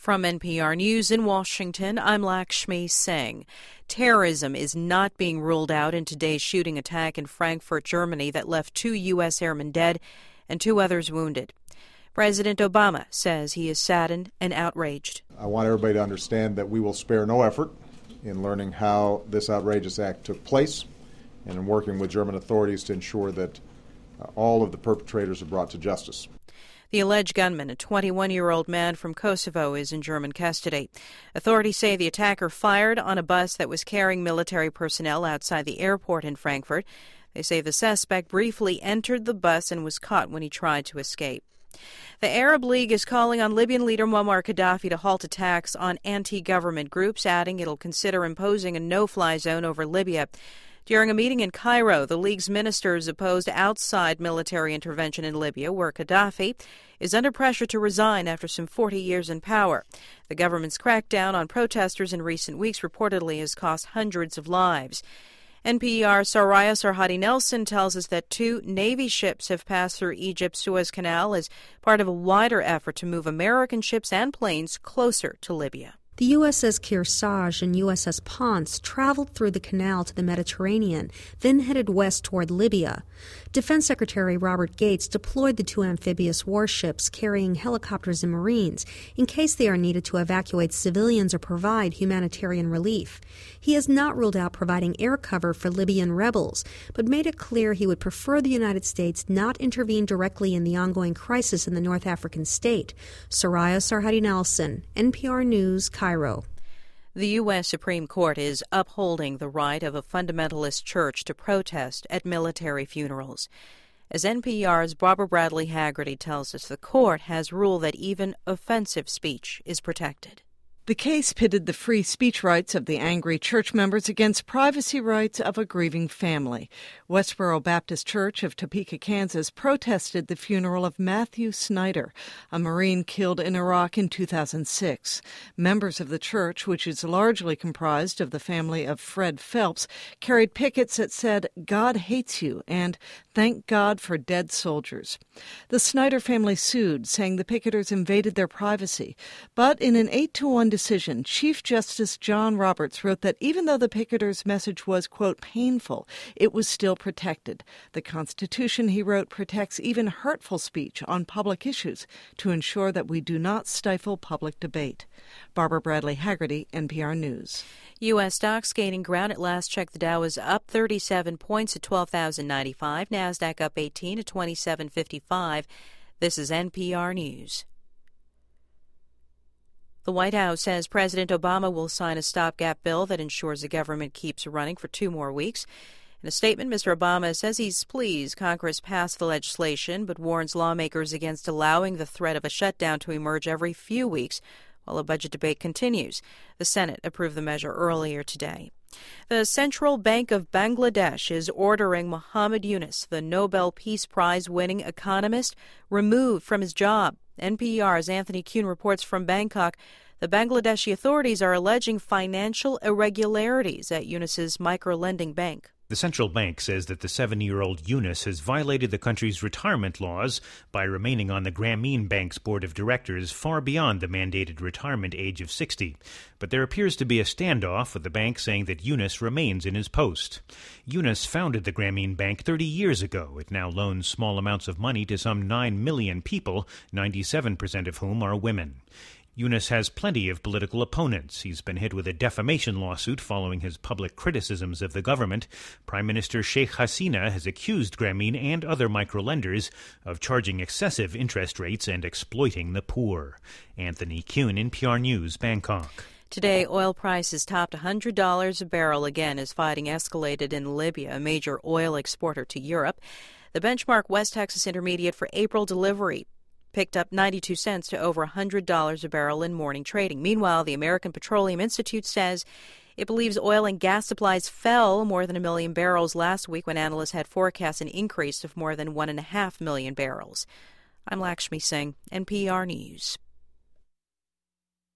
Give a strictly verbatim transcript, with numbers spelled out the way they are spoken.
From N P R News in Washington, I'm Lakshmi Singh. Terrorism is not being ruled out in today's shooting attack in Frankfurt, Germany, that left two U S airmen dead and two others wounded. President Obama says he is saddened and outraged. I want everybody to understand that we will spare no effort in learning how this outrageous act took place and in working with German authorities to ensure that uh, all of the perpetrators are brought to justice. The alleged gunman, a twenty-one-year-old man from Kosovo, is in German custody. Authorities say the attacker fired on a bus that was carrying military personnel outside the airport in Frankfurt. They say the suspect briefly entered the bus and was caught when he tried to escape. The Arab League is calling on Libyan leader Muammar Gaddafi to halt attacks on anti-government groups, adding it'll consider imposing a no-fly zone over Libya. During a meeting in Cairo, the League's ministers opposed outside military intervention in Libya, where Gaddafi is under pressure to resign after some forty years in power. The government's crackdown on protesters in recent weeks reportedly has cost hundreds of lives. N P R's Soraya Sarhadi Nelson tells us that two Navy ships have passed through Egypt's Suez Canal as part of a wider effort to move American ships and planes closer to Libya. The U S S Kearsarge and U S S Ponce traveled through the canal to the Mediterranean, then headed west toward Libya. Defense Secretary Robert Gates deployed the two amphibious warships carrying helicopters and Marines in case they are needed to evacuate civilians or provide humanitarian relief. He has not ruled out providing air cover for Libyan rebels, but made it clear he would prefer the United States not intervene directly in the ongoing crisis in the North African state. Soraya Sarhadi Nelson, N P R News, Cairo. The U S Supreme Court is upholding the right of a fundamentalist church to protest at military funerals. As N P R's Barbara Bradley Haggerty tells us, the court has ruled that even offensive speech is protected. The case pitted the free speech rights of the angry church members against privacy rights of a grieving family. Westboro Baptist Church of Topeka, Kansas, protested the funeral of Matthew Snyder, a Marine killed in Iraq in two thousand six. Members of the church, which is largely comprised of the family of Fred Phelps, carried pickets that said, "God hates you," and "Thank God for dead soldiers." The Snyder family sued, saying the picketers invaded their privacy. But in an eight to one decision, Chief Justice John Roberts wrote that even though the picketers' message was, quote, painful, it was still protected. The Constitution, he wrote, protects even hurtful speech on public issues to ensure that we do not stifle public debate. Barbara Bradley Haggerty, N P R News. U S stocks gaining ground. At last check, the Dow is up thirty-seven points at twelve thousand ninety-five. NASDAQ up eighteen at twenty-seven fifty-five. This is N P R News. The White House says President Obama will sign a stopgap bill that ensures the government keeps running for two more weeks. In a statement, Mister Obama says he's pleased Congress passed the legislation, but warns lawmakers against allowing the threat of a shutdown to emerge every few weeks while a budget debate continues. The Senate approved the measure earlier today. The Central Bank of Bangladesh is ordering Muhammad Yunus, the Nobel Peace Prize-winning economist, removed from his job. N P R's Anthony Kuhn reports from Bangkok. The Bangladeshi authorities are alleging financial irregularities at Yunus's micro-lending bank. The central bank says that the seventy-year-old Yunus has violated the country's retirement laws by remaining on the Grameen Bank's board of directors far beyond the mandated retirement age of sixty. But there appears to be a standoff, with the bank saying that Yunus remains in his post. Yunus founded the Grameen Bank thirty years ago. It now loans small amounts of money to some nine million people, ninety-seven percent of whom are women. Yunus has plenty of political opponents. He's been hit with a defamation lawsuit following his public criticisms of the government. Prime Minister Sheikh Hasina has accused Grameen and other microlenders of charging excessive interest rates and exploiting the poor. Anthony Kuhn, N P R News, Bangkok. Today, oil prices topped one hundred dollars a barrel again as fighting escalated in Libya, a major oil exporter to Europe. The benchmark West Texas Intermediate for April delivery picked up ninety-two cents to over one hundred dollars a barrel in morning trading. Meanwhile, the American Petroleum Institute says it believes oil and gas supplies fell more than a million barrels last week when analysts had forecast an increase of more than one and a half million barrels. I'm Lakshmi Singh, N P R News.